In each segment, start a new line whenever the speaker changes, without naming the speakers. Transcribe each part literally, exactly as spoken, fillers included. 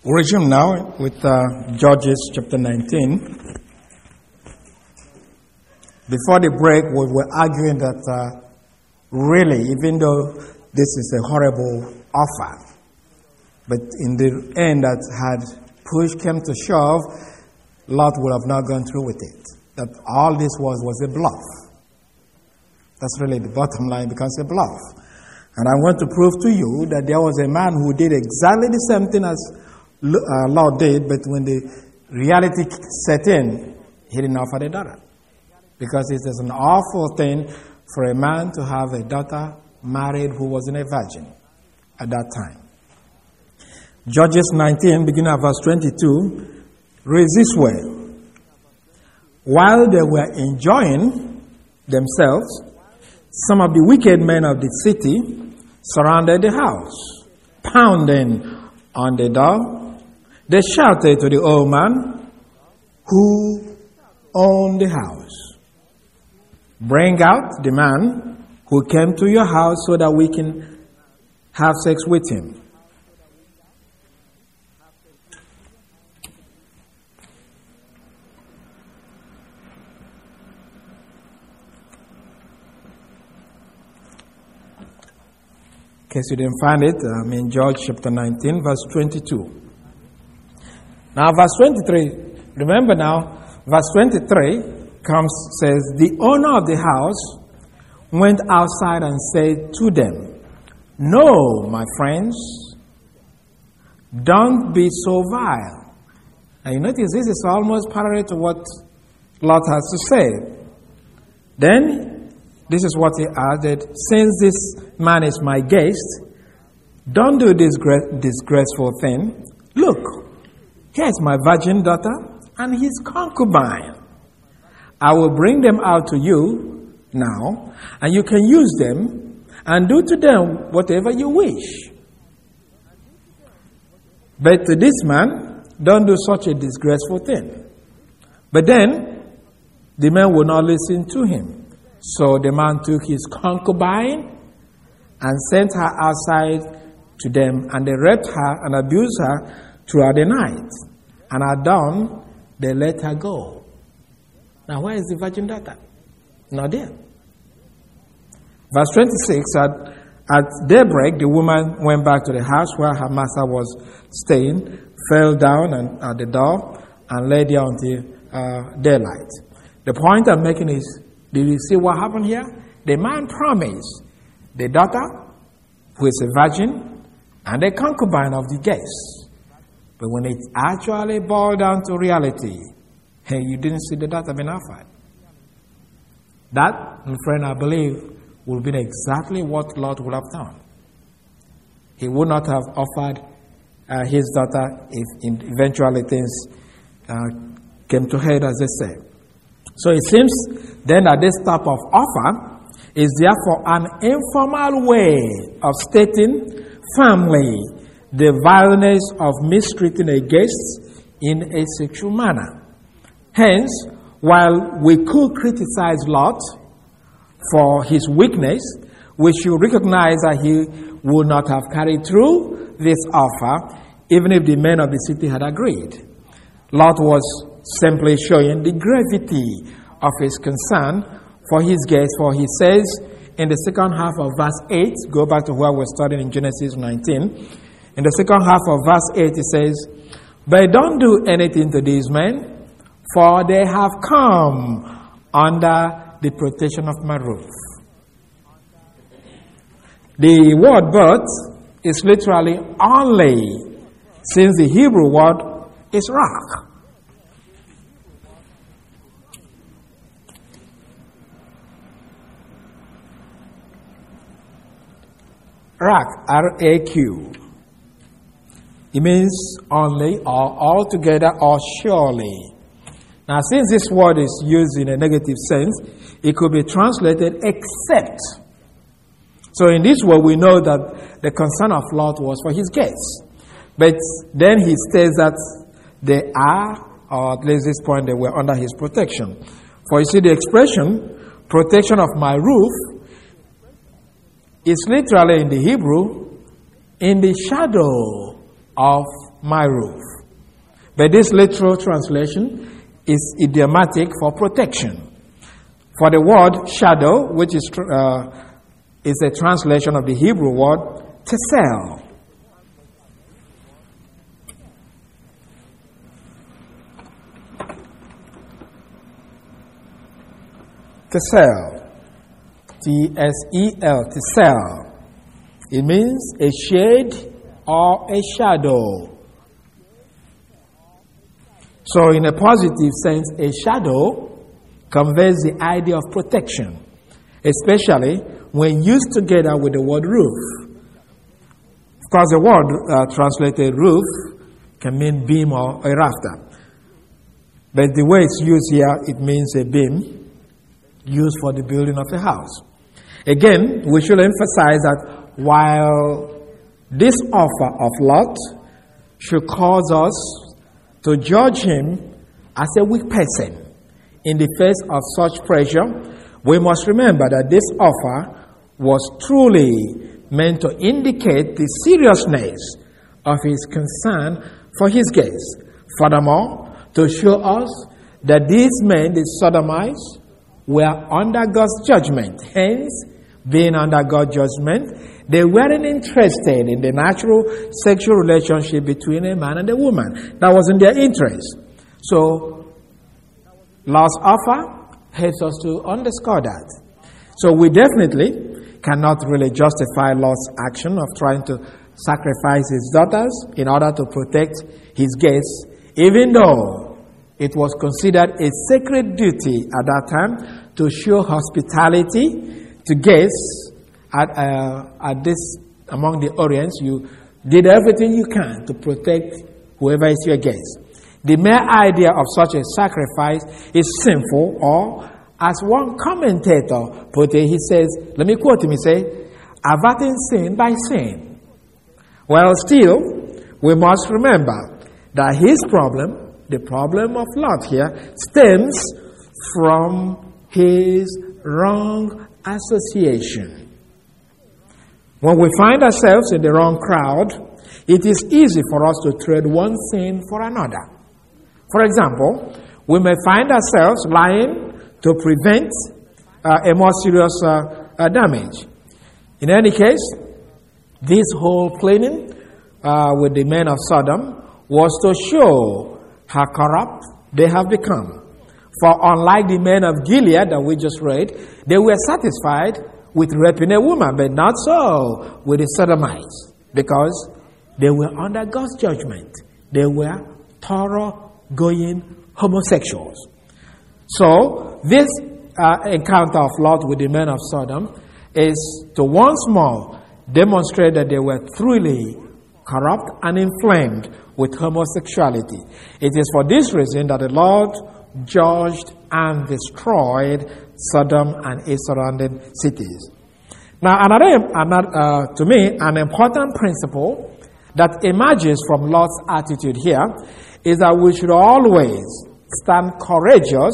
We resume now with uh, Judges chapter nineteen. Before the break, we were arguing that uh, really, even though this is a horrible offer, but in the end, that had push came to shove, Lot would have not gone through with it. That all this was was a bluff. That's really the bottom line, becomes a bluff. And I want to prove to you that there was a man who did exactly the same thing as uh, Lot did, but when the reality set in, he didn't offer the daughter. Because it is an awful thing for a man to have a daughter married who wasn't a virgin at that time. Judges nineteen, beginning at verse twenty-two, reads this way. While they were enjoying themselves, some of the wicked men of the city surrounded the house, pounding on the door. They shouted to the old man who owned the house, "Bring out the man who came to your house so that we can have sex with him." In case you didn't find it, I'm in Judges chapter nineteen, verse twenty-two. Now, verse twenty-three, remember now, verse twenty-three comes, says, the owner of the house went outside and said to them, "No, my friends, don't be so vile." And you notice this is almost parallel to what Lot has to say. Then, this is what he added, "Since this man is my guest, don't do this disgraceful thing. Look, here's my virgin daughter and his concubine. I will bring them out to you now, and you can use them and do to them whatever you wish. But to this man, don't do such a disgraceful thing." But then, the man would not listen to him. So the man took his concubine and sent her outside to them, and they raped her and abused her throughout the night. And at dawn, they let her go. Now, where is the virgin daughter? Not there. Verse twenty-six, at, at daybreak, the woman went back to the house where her master was staying, fell down and, at the door, and lay there until uh, daylight. The point I'm making is, did you see what happened here? The man promised the daughter, who is a virgin, and a concubine of the guest. But when it actually boiled down to reality, hey, you didn't see the daughter being offered. That, my friend, I believe, would be exactly what Lot would have done. He would not have offered uh, his daughter if eventually things uh, came to head, as they say. So it seems then that this type of offer is therefore an informal way of stating firmly the vileness of mistreating a guest in a sexual manner. Hence, while we could criticize Lot for his weakness, we should recognize that he would not have carried through this offer even if the men of the city had agreed. Lot was simply showing the gravity of his concern for his guests, for he says in the second half of verse eight, go back to where we're studying in Genesis nineteen, in the second half of verse eight it says, "But don't do anything to these men, for they have come under the protection of my roof." The word "but" is literally only, since the Hebrew word is "rak." Rak, R A Q. It means only or altogether or surely. Now, since this word is used in a negative sense, it could be translated except. So in this way, we know that the concern of Lot was for his guests. But then he states that they are, or at least this point, they were under his protection. For you see, the expression, protection of my roof, is literally in the Hebrew, in the shadow of my roof. But this literal translation is idiomatic for protection. For the word shadow, which is uh, is a translation of the Hebrew word tesel. Tesel. T S E L. Tesel. It means a shade or a shadow. So in a positive sense, a shadow conveys the idea of protection, especially when used together with the word roof. Of course, the word uh, translated roof can mean beam or a rafter. But the way it's used here, it means a beam used for the building of a house. Again, we should emphasize that while this offer of Lot should cause us to judge him as a weak person in the face of such pressure, we must remember that this offer was truly meant to indicate the seriousness of his concern for his guests. Furthermore, to show us that these men, the Sodomites, were under God's judgment. Hence, being under God's judgment, they weren't interested in the natural sexual relationship between a man and a woman. That wasn't their interest. So, Lot's offer helps us to underscore that. So we definitely cannot really justify Lot's action of trying to sacrifice his daughters in order to protect his guests, even though it was considered a sacred duty at that time to show hospitality to guests at, uh, at this, among the Orients. You did everything you can to protect whoever is your guest. The mere idea of such a sacrifice is sinful, or as one commentator put it, he says, let me quote him, he says, averting sin by sin. Well, still, we must remember that his problem, the problem of Lot here, stems from his wrong association. When we find ourselves in the wrong crowd, it is easy for us to trade one sin for another. For example, we may find ourselves lying to prevent uh, a more serious uh, uh, damage. In any case, this whole pleading uh, with the men of Sodom was to show how corrupt they have become. For unlike the men of Gilead that we just read, they were satisfied with raping a woman, but not so with the Sodomites, because they were under God's judgment. They were thorough-going homosexuals. So, this uh, encounter of Lot with the men of Sodom is to once more demonstrate that they were truly corrupt and inflamed with homosexuality. It is for this reason that the Lord judged and destroyed Sodom and its surrounding cities. Now, another, another uh, to me, an important principle that emerges from Lot's attitude here is that we should always stand courageous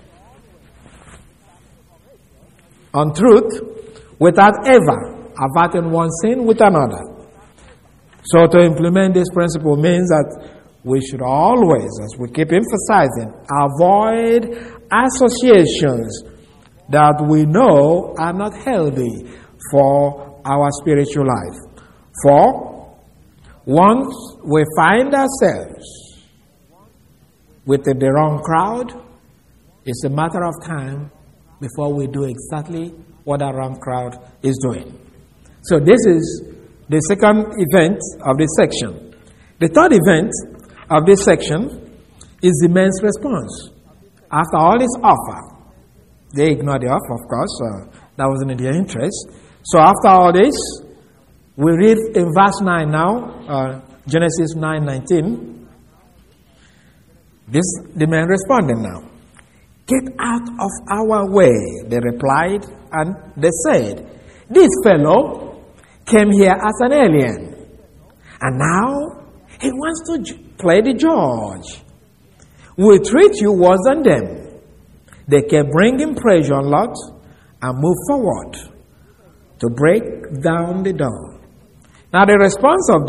on truth without ever averting one sin with another. So to implement this principle means that we should always, as we keep emphasizing, avoid associations that we know are not healthy for our spiritual life. For once we find ourselves within the wrong crowd, it's a matter of time before we do exactly what that wrong crowd is doing. So this is the second event of this section. The third event of this section is the men's response. After all this offer, they ignored the offer, of course. Uh, that wasn't in their interest. So after all this, we read in verse nine now, uh, Genesis nine nineteen. This, the men responded now. Get out of our way, they replied, and they said, this fellow came here as an alien, and now he wants to play the judge. We treat you worse than them. They kept bringing pressure on Lot and moved forward to break down the door. Now the response of the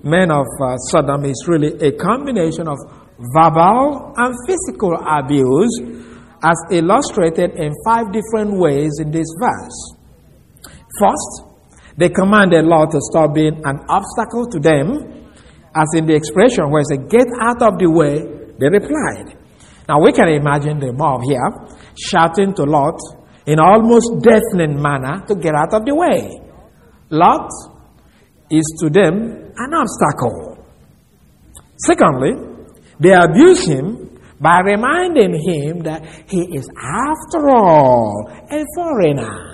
men of uh, Sodom is really a combination of verbal and physical abuse, as illustrated in five different ways in this verse. First, they commanded Lot to stop being an obstacle to them, as in the expression where it said, "Get out of the way," they replied. Now we can imagine the mob here shouting to Lot in almost deafening manner to get out of the way. Lot is to them an obstacle. Secondly, they abuse him by reminding him that he is, after all, a foreigner.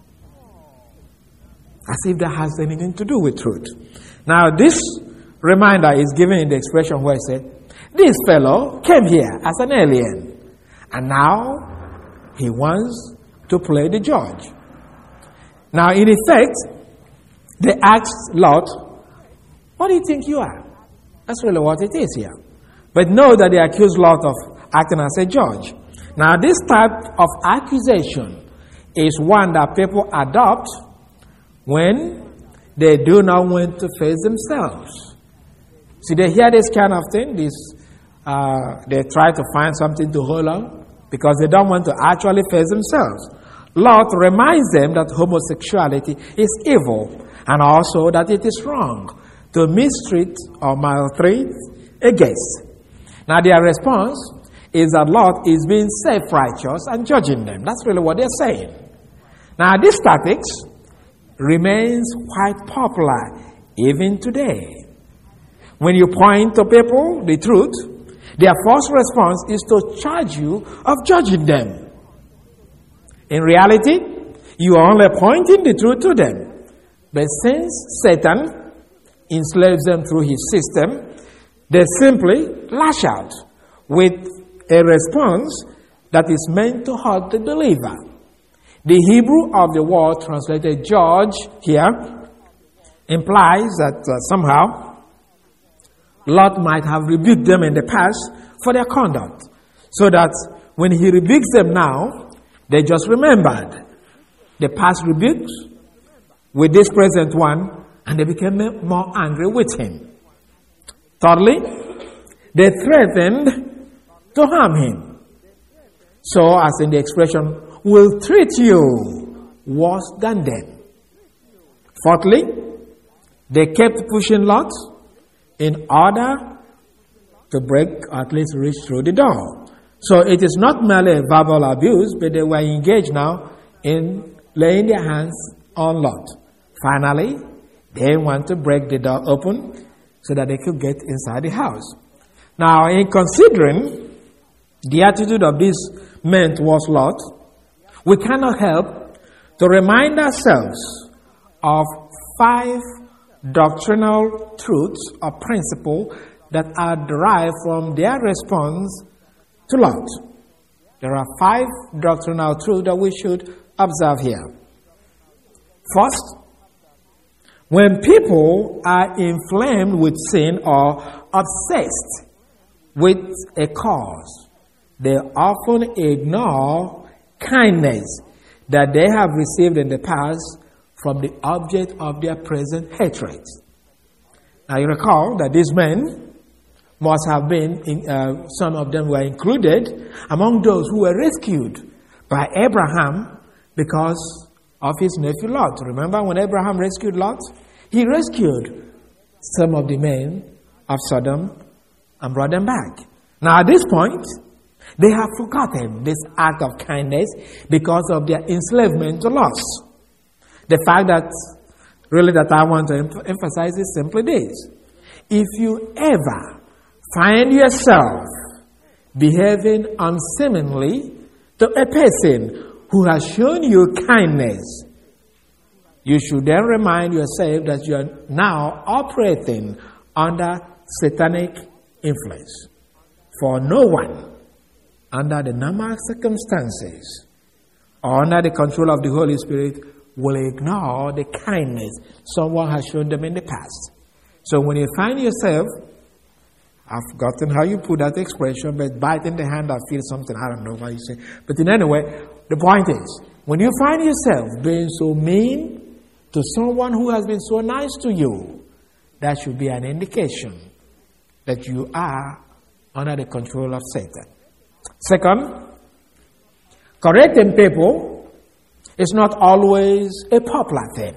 As if that has anything to do with truth. Now, this reminder is given in the expression where it said, "This fellow came here as an alien, and now he wants to play the judge." Now, in effect, they asked Lot, "What do you think you are?" That's really what it is here. But know that they accuse Lot of acting as a judge. Now, this type of accusation is one that people adopt when they do not want to face themselves. See, they hear this kind of thing, this, uh, they try to find something to hold on because they don't want to actually face themselves. Lot reminds them that homosexuality is evil and also that it is wrong to mistreat or maltreat a guest. Now, their response is that Lot is being self-righteous and judging them. That's really what they're saying. Now, this tactics remains quite popular even today. When you point to people the truth, their first response is to charge you of judging them. In reality, you are only pointing the truth to them. But since Satan enslaves them through his system, they simply lash out with a response that is meant to hurt the believer. The Hebrew of the word translated judge here implies that uh, somehow Lot might have rebuked them in the past for their conduct, so that when he rebukes them now, they just remembered the past rebukes with this present one, and they became more angry with him. Thirdly, they threatened to harm him. So, as in the expression, "will treat you worse than them." Fourthly, they kept pushing Lot in order to break, or at least reach through the door. So it is not merely a verbal abuse, but they were engaged now in laying their hands on Lot. Finally, they want to break the door open so that they could get inside the house. Now, in considering the attitude of these men towards Lot, we cannot help to remind ourselves of five doctrinal truths or principles that are derived from their response to Lot. There are five doctrinal truths that we should observe here. First, when people are inflamed with sin or obsessed with a cause, they often ignore kindness that they have received in the past from the object of their present hatred. Now you recall that these men must have been, in, uh, some of them were included among those who were rescued by Abraham because of his nephew Lot. Remember when Abraham rescued Lot? He rescued some of the men of Sodom and brought them back. Now at this point, they have forgotten this act of kindness because of their enslavement to lust. The fact that, really that I want to em- emphasize is simply this. If you ever find yourself behaving unseemly to a person who has shown you kindness, you should then remind yourself that you are now operating under satanic influence. For no one, under the normal circumstances or under the control of the Holy Spirit, will ignore the kindness someone has shown them in the past. So when you find yourself, I've forgotten how you put that expression, but biting the hand, I feel something, I don't know what you say. But in any way, the point is, when you find yourself being so mean to someone who has been so nice to you, that should be an indication that you are under the control of Satan. Second, correcting people is not always a popular thing.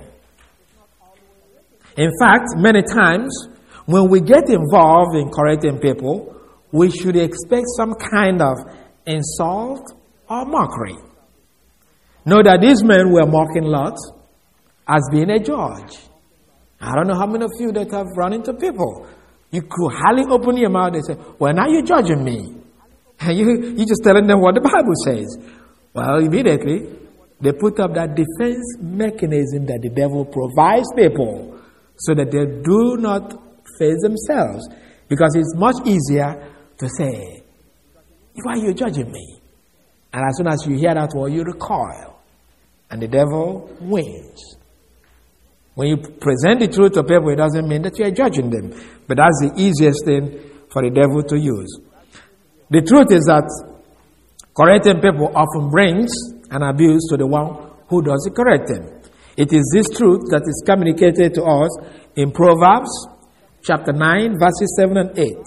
In fact, many times when we get involved in correcting people, we should expect some kind of insult or mockery. Know that these men were mocking Lot as being a judge. I don't know how many of you that have run into people. You could hardly open your mouth and say, well, now you're judging me. And you, you're just telling them what the Bible says. Well, immediately, they put up that defense mechanism that the devil provides people so that they do not face themselves. Because it's much easier to say, why are you judging me? And as soon as you hear that word, you recoil. And the devil wins. When you present the truth to people, it doesn't mean that you are judging them. But that's the easiest thing for the devil to use. The truth is that correcting people often brings an abuse to the one who does the correcting. It is this truth that is communicated to us in Proverbs chapter nine, verses seven and eight.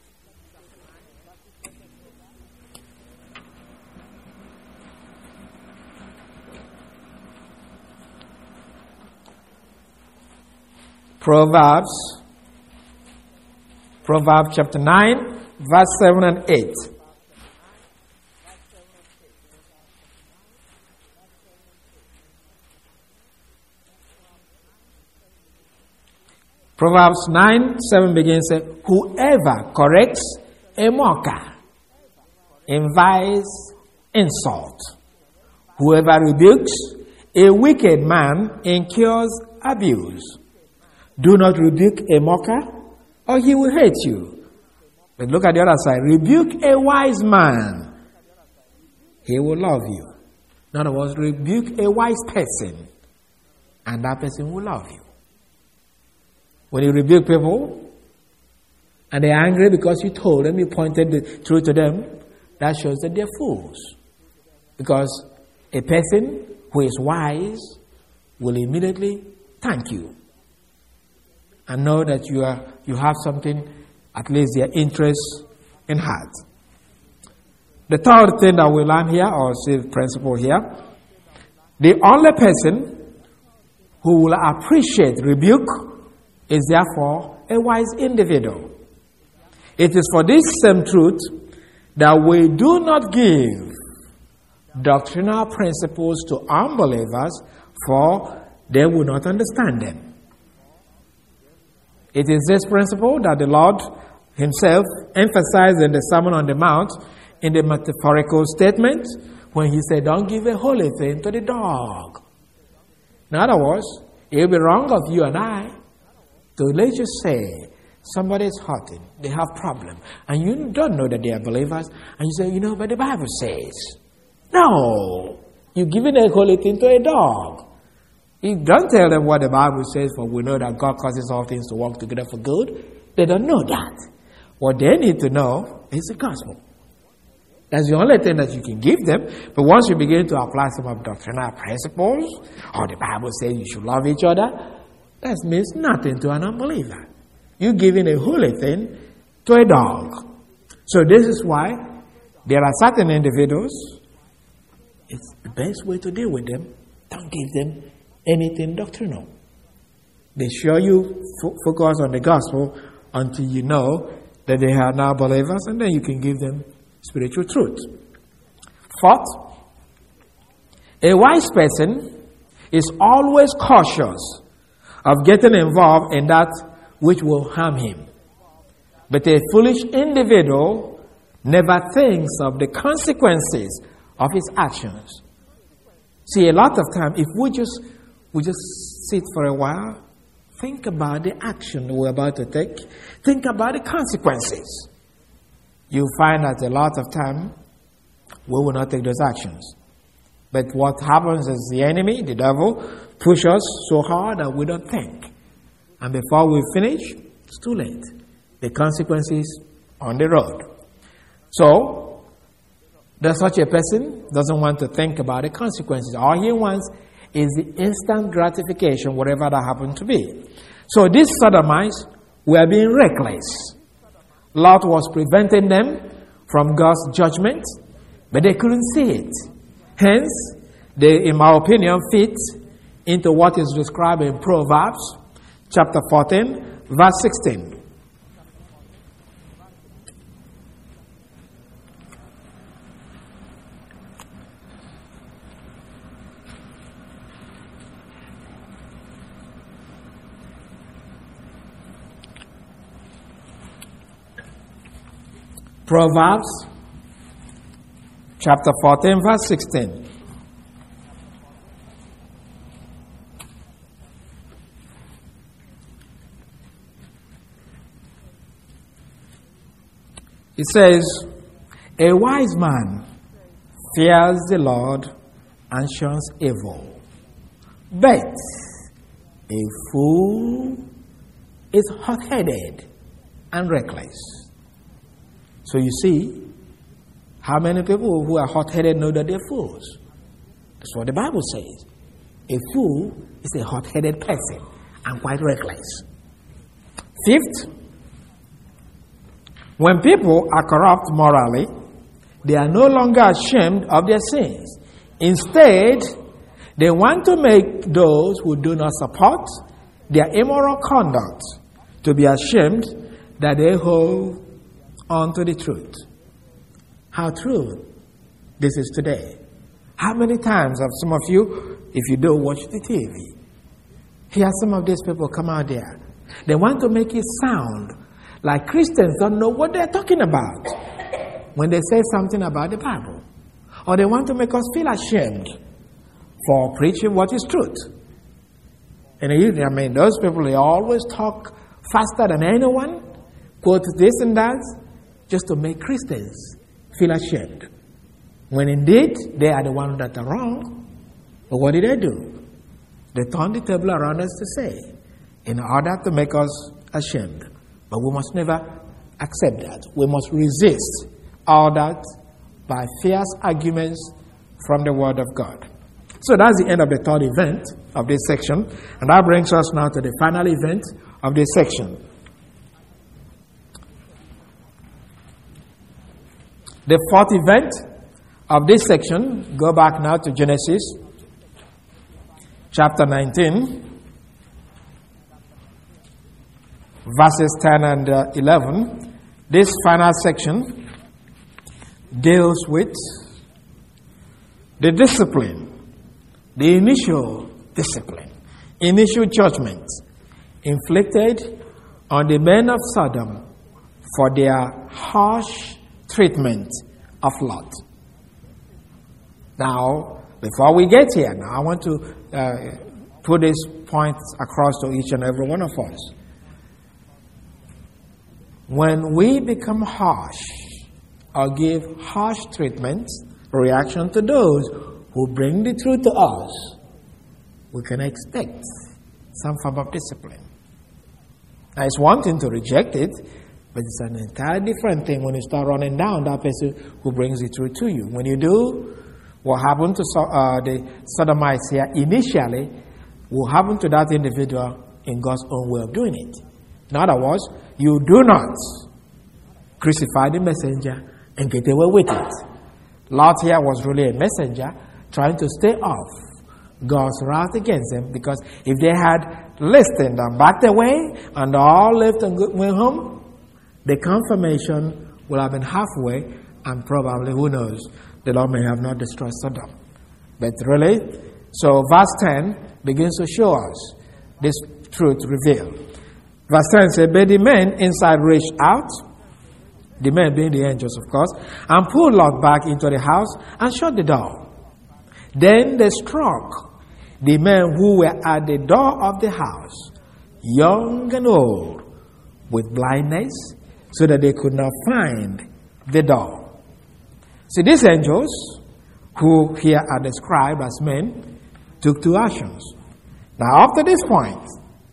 Proverbs, Proverbs chapter nine, verse seven and eight. Proverbs nine, seven begins, whoever corrects a mocker invites insult. Whoever rebukes a wicked man incurs abuse. Do not rebuke a mocker, or he will hate you. But look at the other side. Rebuke a wise man, he will love you. In other words, rebuke a wise person, and that person will love you. When you rebuke people, and they're angry because you told them, you pointed the truth to them, that shows that they're fools. Because a person who is wise will immediately thank you and know that you are you have something, at least their interest in heart. The third thing that we learn here, or see the principle here, the only person who will appreciate rebuke is therefore a wise individual. It is for this same truth that we do not give doctrinal principles to unbelievers, for they will not understand them. It is this principle that the Lord himself emphasized in the Sermon on the Mount in the metaphorical statement when he said, don't give a holy thing to the dog. In other words, it will be wrong of you and I to, let's just say, somebody is hurting, they have problem, and you don't know that they are believers, and you say, you know, but the Bible says. No, you're giving a holy thing to a dog. You don't tell them what the Bible says, for we know that God causes all things to work together for good. They don't know that. What they need to know is the gospel. That's the only thing that you can give them. But once you begin to apply some of doctrinal principles, or the Bible says you should love each other, that means nothing to an unbeliever. You're giving a holy thing to a dog. So this is why there are certain individuals, it's the best way to deal with them. Don't give them anything doctrinal. Be sure you fo- focus on the gospel until you know that they are now believers, and then you can give them spiritual truth. Fourth, a wise person is always cautious of getting involved in that which will harm him. But a foolish individual never thinks of the consequences of his actions. See, a lot of time, if we just we just sit for a while, think about the action we're about to take, think about the consequences, you'll find that a lot of time we will not take those actions. But what happens is the enemy, the devil, pushes us so hard that we don't think. And before we finish, it's too late. The consequences on the road. So, that such a person doesn't want to think about the consequences. All he wants is the instant gratification, whatever that happened to be. So these sodomites were being reckless. Lot was preventing them from God's judgment, but they couldn't see it. Hence, they, in my opinion, fit into what is described in Proverbs chapter fourteen, verse sixteen. Proverbs chapter fourteen, verse sixteen. It says, a wise man fears the Lord and shuns evil, but a fool is hot-headed and reckless. So you see, how many people who are hot-headed know that they're fools? That's what the Bible says. A fool is a hot-headed person and quite reckless. Fifth, when people are corrupt morally, they are no longer ashamed of their sins. Instead, they want to make those who do not support their immoral conduct to be ashamed that they hold on to the truth. How true this is today. How many times have some of you, if you don't watch the T V, hear some of these people come out there. They want to make it sound like Christians don't know what they're talking about when they say something about the Bible. Or they want to make us feel ashamed for preaching what is truth. And I mean, those people, they always talk faster than anyone, quote this and that, just to make Christians feel ashamed. When indeed, they are the ones that are wrong. But what did they do? They turned the table around us to say, in order to make us ashamed. But we must never accept that. We must resist all that by fierce arguments from the Word of God. So that's the end of the third event of this section. And that brings us now to the final event of this section. The fourth event of this section, go back now to Genesis chapter nineteen. Verses ten and uh, eleven, this final section deals with the discipline, the initial discipline, initial judgment inflicted on the men of Sodom for their harsh treatment of Lot. Now, before we get here, now I want to uh, put this point across to each and every one of us. When we become harsh or give harsh treatment, reaction to those who bring the truth to us, we can expect some form of discipline. Now, it's one thing to reject it, but it's an entirely different thing when you start running down that person who brings the truth to you. When you do, what happened to uh, the Sodomites here initially will happen to that individual in God's own way of doing it. In other words, you do not crucify the messenger and get away with it. Lot here was really a messenger trying to stay off God's wrath against them, because if they had listened and backed away and all left and went home, the confirmation would have been halfway, and probably, who knows, the Lord may have not destroyed Sodom. But really, so verse ten begins to show us this truth revealed. Verse ten says, but the men inside reached out, the men being the angels, of course, and pulled Lot back into the house and shut the door. Then they struck the men who were at the door of the house, young and old, with blindness, so that they could not find the door. See, these angels, who here are described as men, took two actions. Now, after this point,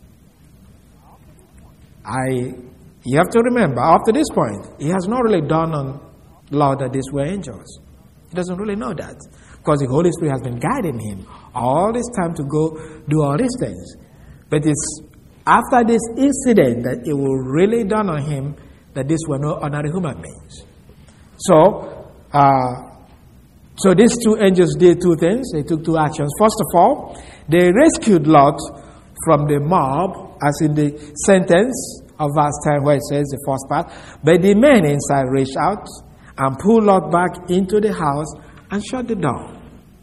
I, you have to remember, after this point, he has not really done on Lot that these were angels. He doesn't really know that, because the Holy Spirit has been guiding him all this time to go do all these things. But it's after this incident that it will really dawn on him that these were no ordinary human beings. So, uh, so these two angels did two things. They took two actions. First of all, they rescued Lot from the mob, as in the sentence of verse ten where it says the first part. But the men inside reached out and pulled Lot back into the house and shut the door.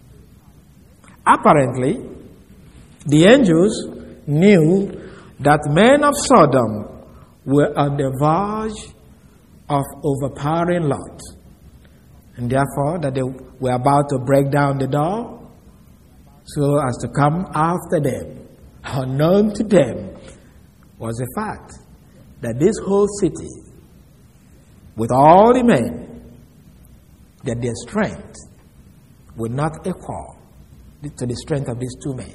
Apparently, the angels knew that men of Sodom were on the verge of overpowering Lot, and therefore that they were about to break down the door so as to come after them. Unknown to them was the fact that this whole city, with all the men, that their strength would not equal to the strength of these two men,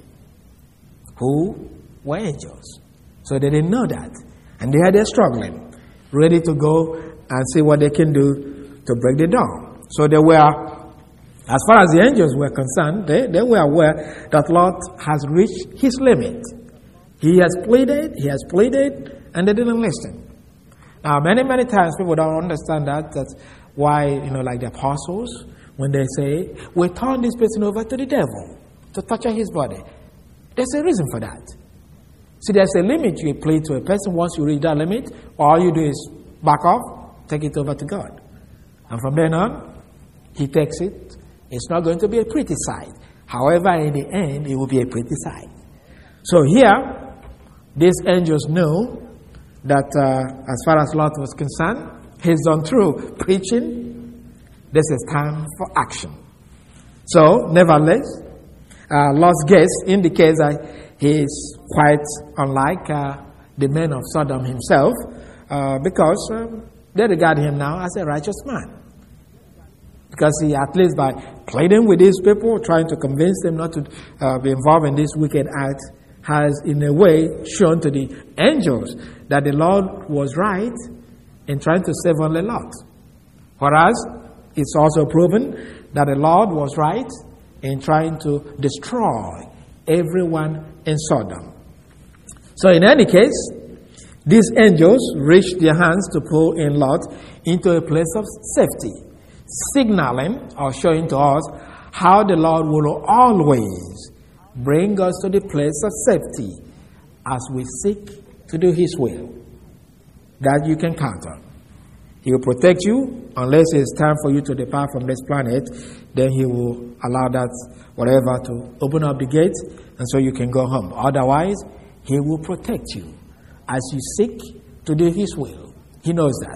who were angels. So they didn't know that. And they had their struggling, ready to go and see what they can do to break the door. So they were, as far as the angels were concerned, they, they were aware that Lot has reached his limit. He has pleaded, he has pleaded, and they didn't listen. Now, many, many times people don't understand that. That's why, you know, like the apostles, when they say, we turn this person over to the devil to torture his body. There's a reason for that. See, there's a limit you plead to a person. Once you reach that limit, all you do is back off, take it over to God. And from then on, he takes it. It's not going to be a pretty sight. However, in the end, it will be a pretty sight. So here, these angels know that uh, as far as Lot was concerned, he's done through preaching. This is time for action. So, nevertheless, uh, Lot's guess indicates that he is quite unlike uh, the men of Sodom himself, uh, because um, they regard him now as a righteous man. Because he, at least by pleading with these people, trying to convince them not to uh, be involved in this wicked act, has in a way shown to the angels that the Lord was right in trying to save only Lot. Whereas it's also proven that the Lord was right in trying to destroy everyone in Sodom. So in any case, these angels reached their hands to pull in Lot into a place of safety, signaling or showing to us how the Lord will always bring us to the place of safety as we seek to do His will. That you can count on. He will protect you unless it's time for you to depart from this planet. Then He will allow that whatever to open up the gate, and so you can go home. Otherwise, He will protect you as you seek to do His will. He knows that.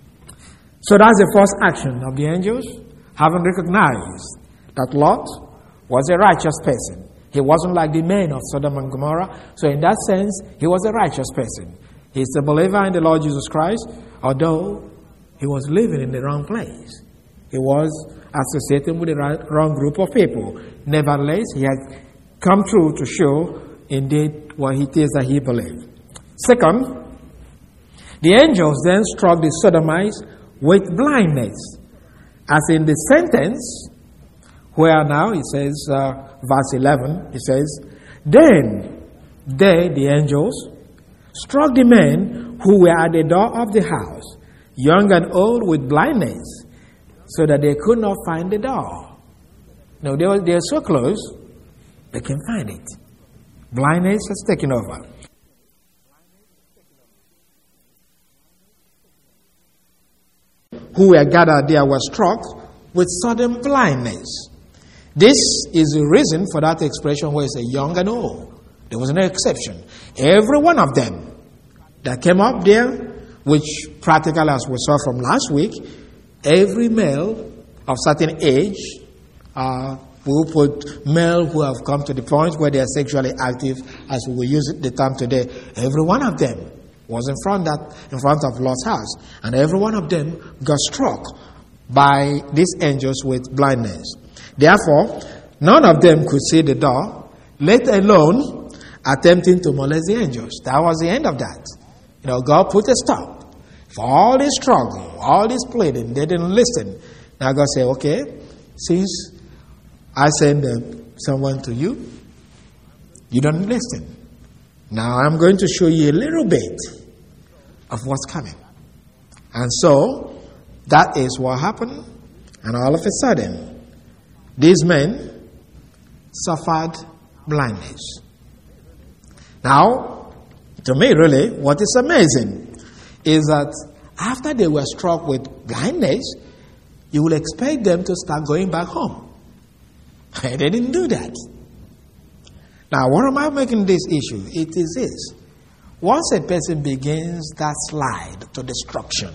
So that's the first action of the angels, having recognized that Lot was a righteous person. He wasn't like the men of Sodom and Gomorrah. So in that sense, he was a righteous person. He's a believer in the Lord Jesus Christ, although he was living in the wrong place. He was associating with the right, wrong group of people. Nevertheless, he had come through to show indeed what it is that he believed. Second, the angels then struck the Sodomites with blindness. As in the sentence, where now it says, uh, verse eleven, it says, Then they, the angels, struck the men who were at the door of the house, young and old with blindness, so that they could not find the door. No, they were, they were so close, they can find it. Blindness has taken over. Who were gathered there were struck with sudden blindness. This is the reason for that expression where it's a young and old. There was no exception. Every one of them that came up there, which practically as we saw from last week, every male of certain age, uh, we will put male who have come to the point where they are sexually active, as we will use the term today, every one of them was in front that in front of Lot's house, and every one of them got struck by these angels with blindness. Therefore, none of them could see the door, let alone attempting to molest the angels. That was the end of that. You know, God put a stop. For all this struggle, all this pleading, they didn't listen. Now God said, okay, since I send uh, someone to you, you don't listen. Now I'm going to show you a little bit of what's coming. And so, that is what happened. And all of a sudden, these men suffered blindness. Now, to me really, what is amazing is that after they were struck with blindness, you will expect them to start going back home. They didn't do that. Now, what am I making this issue? It is this. Once a person begins that slide to destruction,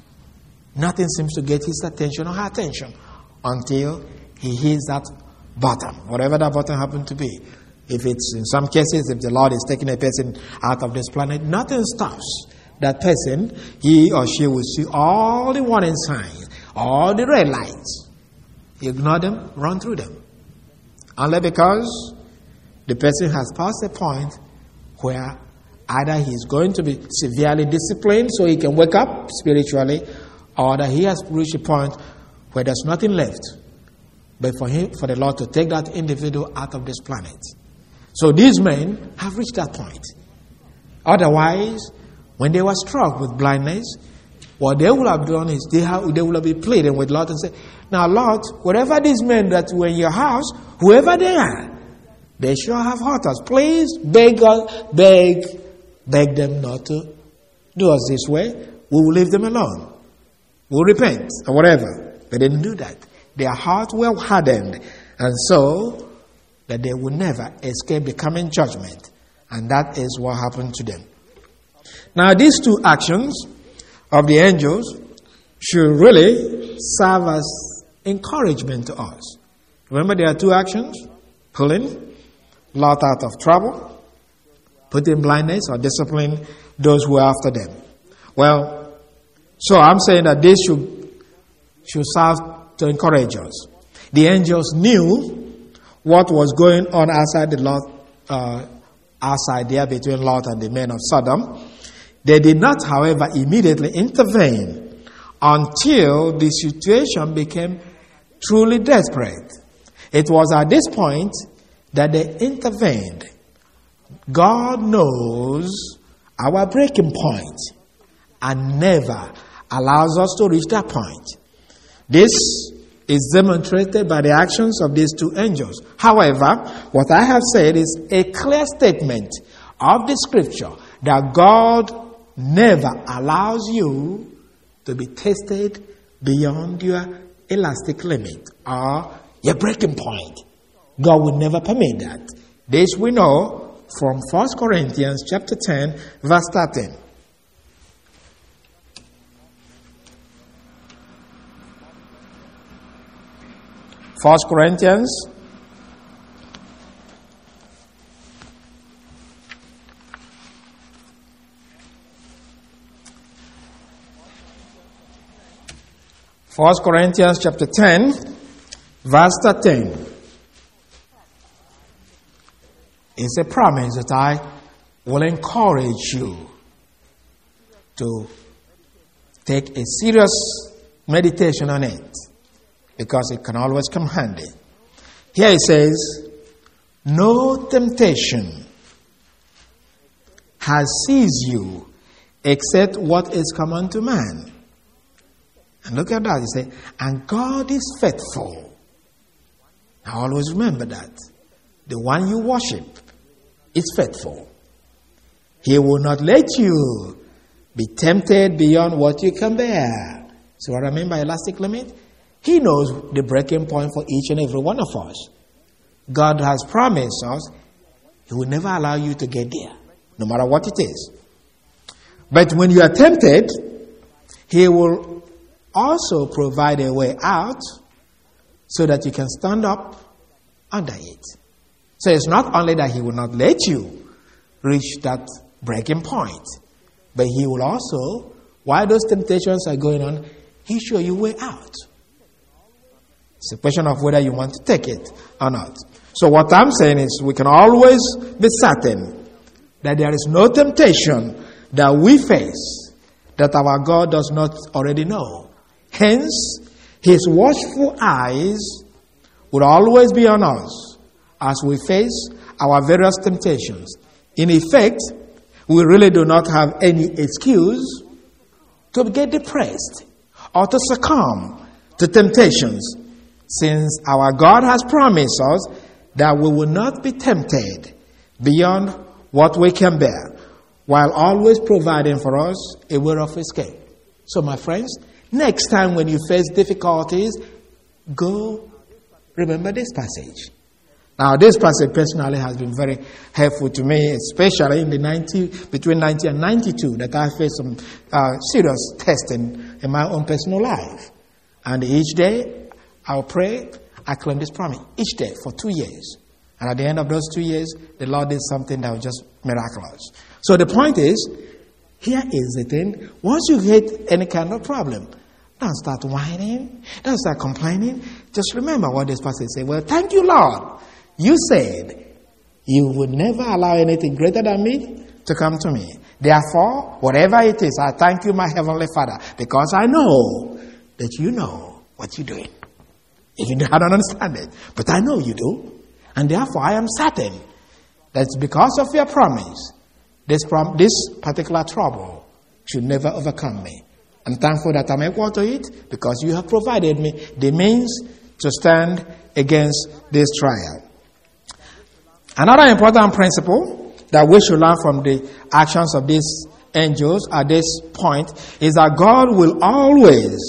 nothing seems to get his attention or her attention until he hits that bottom, whatever that bottom happened to be. If it's, in some cases, if the Lord is taking a person out of this planet, nothing stops that person. He or she will see all the warning signs, all the red lights. Ignore them, run through them. Only because the person has passed a point where either he's going to be severely disciplined so he can wake up spiritually, or that he has reached a point where there's nothing left but for him, for the Lord to take that individual out of this planet. So these men have reached that point. Otherwise, when they were struck with blindness, what they would have done is they, have, they would have been pleading with Lord and say, now Lord, whatever these men that were in your house, whoever they are, they sure have hurt us. Please beg us, beg, beg them not to do us this way. We will leave them alone. We'll repent or whatever. They didn't do that. Their hearts were hardened, and so that they would never escape the coming judgment. And that is what happened to them. Now, these two actions of the angels should really serve as encouragement to us. Remember, there are two actions: pulling Lot out of trouble, putting blindness or disciplining those who are after them. Well, so I'm saying that this should, should serve to encourage us. The angels knew what was going on outside the Lot, uh, outside there between Lot and the men of Sodom. They did not, however, immediately intervene until the situation became truly desperate. It was at this point that they intervened. God knows our breaking point and never allows us to reach that point. This is demonstrated by the actions of these two angels. However, what I have said is a clear statement of the scripture that God never allows you to be tested beyond your elastic limit or your breaking point. God would never permit that. This we know from First Corinthians chapter ten, verse thirteen. First Corinthians First Corinthians chapter ten, verse thirteen. It's a promise that I will encourage you to take a serious meditation on it, because it can always come handy. Here it says, no temptation has seized you except what is common to man. And look at that. He says, and God is faithful. Now always remember that. The one you worship is faithful. He will not let you be tempted beyond what you can bear. So what I mean by elastic limit? He knows the breaking point for each and every one of us. God has promised us He will never allow you to get there, no matter what it is. But when you are tempted, He will also provide a way out so that you can stand up under it. So it's not only that He will not let you reach that breaking point, but He will also, while those temptations are going on, He show you a way out. It's a question of whether you want to take it or not. So what I'm saying is we can always be certain that there is no temptation that we face that our God does not already know. Hence, His watchful eyes will always be on us as we face our various temptations, In effect, we really do not have any excuse to get depressed or to succumb to temptations, since our God has promised us that we will not be tempted beyond what we can bear, while always providing for us a way of escape. So, my friends, next time when you face difficulties, go remember this passage. Now, this passage personally has been very helpful to me, especially in the ninety between ninety and ninety-two, that I faced some uh, serious testing in my own personal life. And each day, I'll pray, I claim this promise, each day for two years. And at the end of those two years, the Lord did something that was just miraculous. So the point is, here is the thing. Once you hit any kind of problem, don't start whining. Don't start complaining. Just remember what this passage said. Well, thank you, Lord. You said you would never allow anything greater than me to come to me. Therefore, whatever it is, I thank you, my Heavenly Father, because I know that you know what you're doing. Even though I don't understand it, but I know you do. And therefore, I am certain that because of your promise, this, prom- this particular trouble should never overcome me. I'm thankful that I'm equal to it because you have provided me the means to stand against this trial. Another important principle that we should learn from the actions of these angels at this point is that God will always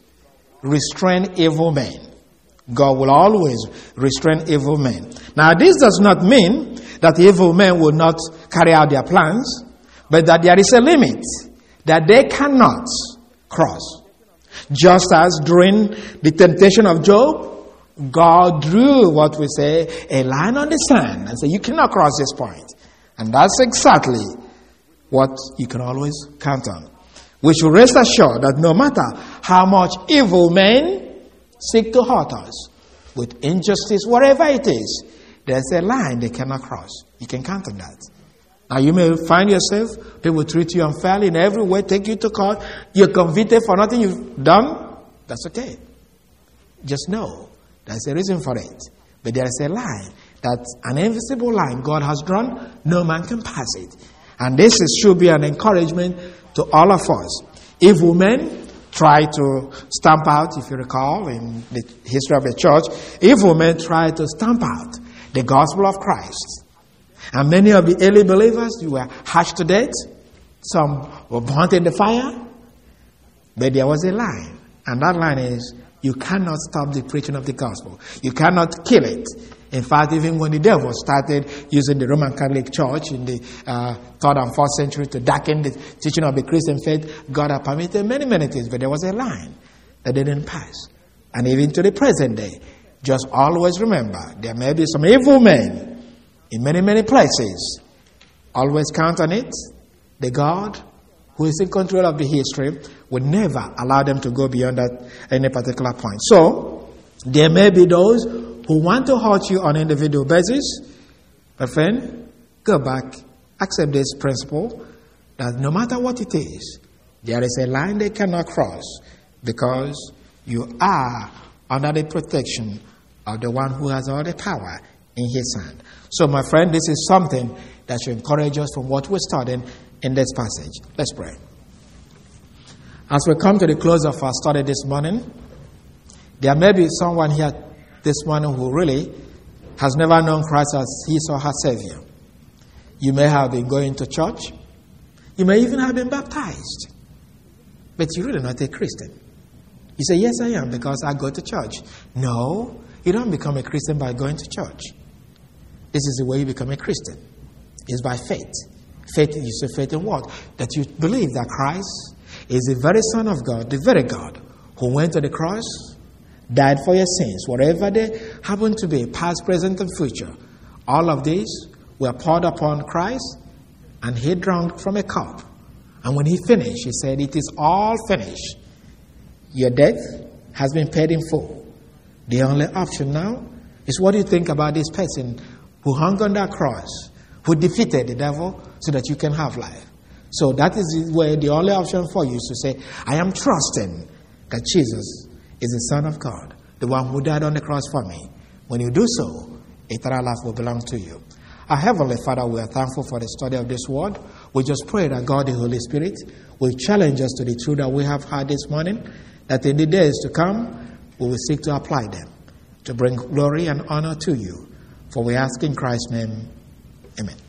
restrain evil men. God will always restrain evil men. Now, this does not mean that evil men will not carry out their plans, but that there is a limit that they cannot cross. Just as during the temptation of Job, God drew what we say a line on the sand and said, you cannot cross this point. And that's exactly what you can always count on. We should rest assured that no matter how much evil men seek to hurt us with injustice, whatever it is, there's a line they cannot cross. You can count on that. Now, you may find yourself, people treat you unfairly in every way, take you to court, you're convicted for nothing you've done. That's okay. Just know there's a reason for it. But there is a line, that's an invisible line God has drawn, no man can pass it. And this is, should be an encouragement to all of us. Evil men try to stamp out, if you recall, in the history of the church, evil men try to stamp out the gospel of Christ. And many of the early believers, you were hashed to death. Some were burnt in the fire. But there was a line. And that line is, you cannot stop the preaching of the gospel. You cannot kill it. In fact, even when the devil started using the Roman Catholic Church in the uh, third and fourth century to darken the teaching of the Christian faith, God had permitted many, many things. But there was a line that they didn't pass. And even to the present day, just always remember, there may be some evil men in many, many places. Always count on it. The God who is in control of the history would never allow them to go beyond that any particular point. So, there may be those who want to hurt you on an individual basis. But friend, go back, accept this principle that no matter what it is, there is a line they cannot cross because you are under the protection of the one who has all the power in his hand. So, my friend, this is something that should encourage us from what we're studying in this passage. Let's pray. As we come to the close of our study this morning, there may be someone here this morning who really has never known Christ as his or her Savior. You may have been going to church. You may even have been baptized. But you're really not a Christian. You say, yes, I am, because I go to church. No, you don't become a Christian by going to church. This is the way you become a Christian. It's by faith. Faith, you say faith in what? That you believe that Christ is the very Son of God, the very God, who went to the cross, died for your sins, whatever they happen to be, past, present, and future. All of these were poured upon Christ, and he drank from a cup. And when he finished, he said, it is all finished. Your debt has been paid in full. The only option now is what do you think about this person who hung on that cross, who defeated the devil so that you can have life. So that is where the only option for you is to say, I am trusting that Jesus is the Son of God, the one who died on the cross for me. When you do so, eternal life will belong to you. Our Heavenly Father, we are thankful for the study of this word. We just pray that God, the Holy Spirit, will challenge us to the truth that we have had this morning, that in the days to come, we will seek to apply them, to bring glory and honor to you. For we ask in Christ's name, amen.